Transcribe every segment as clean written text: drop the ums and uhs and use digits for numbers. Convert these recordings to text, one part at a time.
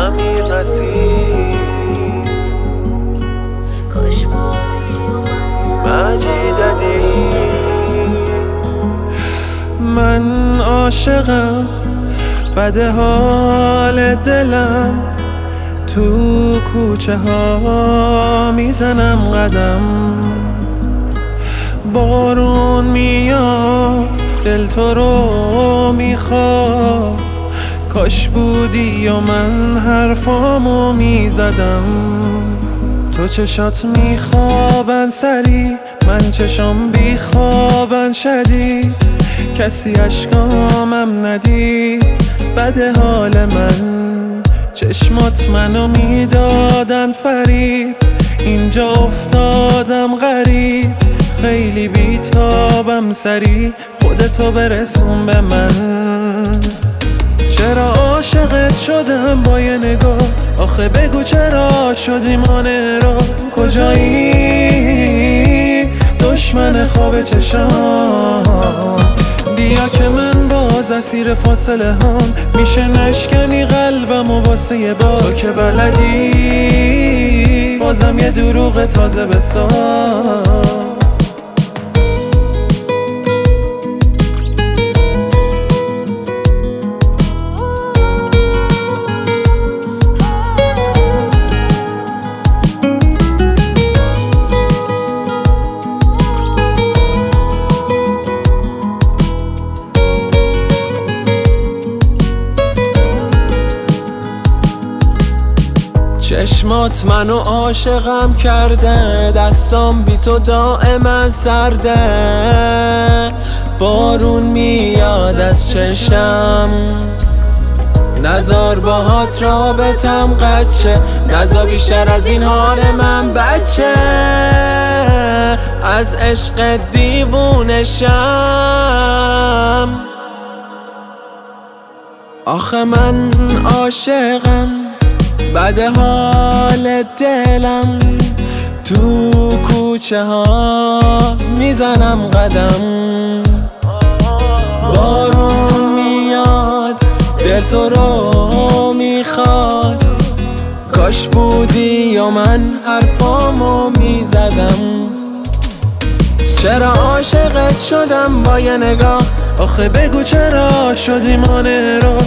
همین مسیر کاش بودی مجیددی. من عاشقم، بده حال دلم، تو کوچه ها میزنم قدم. بارون میاد دل تو رو میخواد، کاش بودی و من حرفامو میزدم. تو چشات میخوابن سری، من چشام بیخوابن شدید. کسی اشکامم ندید، بده حال من. چشمات منو میدادن فریب، اینجا افتادم غریب. خیلی بیتابم سری، خودتو برسون به من. چرا عاشقت شدم با یه نگاه، آخه بگو چرا شدی مانع را. کجایی دشمن خواب چشام، بیا که من باز اسیر فاصله هم. میشه نشکنی قلبم و واسه یه بار، تو که بلدی بازم یه دروغ تازه بساز. چشمات منو عاشقم کرده، دستام بی تو دائما سرده. بارون میاد از چشم، نزار باهات رابطم قچه. نزار بیشتر از این حال من بچه، از عشق دیوونشم. آخه من عاشقم، بده حال دلم، تو کوچه ها میزنم قدم. بارون میاد دل تو رو میخواد، کاش بودی یا من حرفامو میزدم. چرا عاشقت شدم با یه نگاه، آخه بگو چرا شدی مانع را.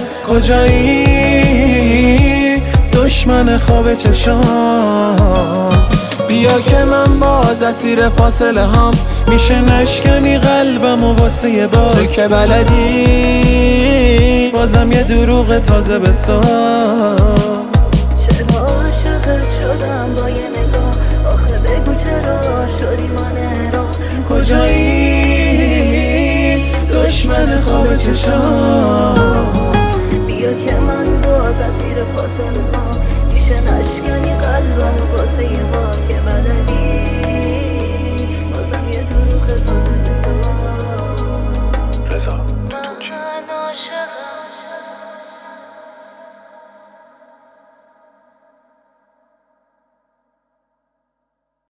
کجایی دشمن خواب چشام، بیا که من باز اسیر فاصله هم. میشه نشکنی قلبم و واسه یه بار، تو که بلدی بازم یه دروغ تازه بساز. چرا عاشقت شدم با یه نگاه، آخه بگو چرا شدی مانع را. کجایی دشمن خواب چشام، بیا که من باز اسیر فاصله ها. میشه نشکنی قلبم واسه یه بار،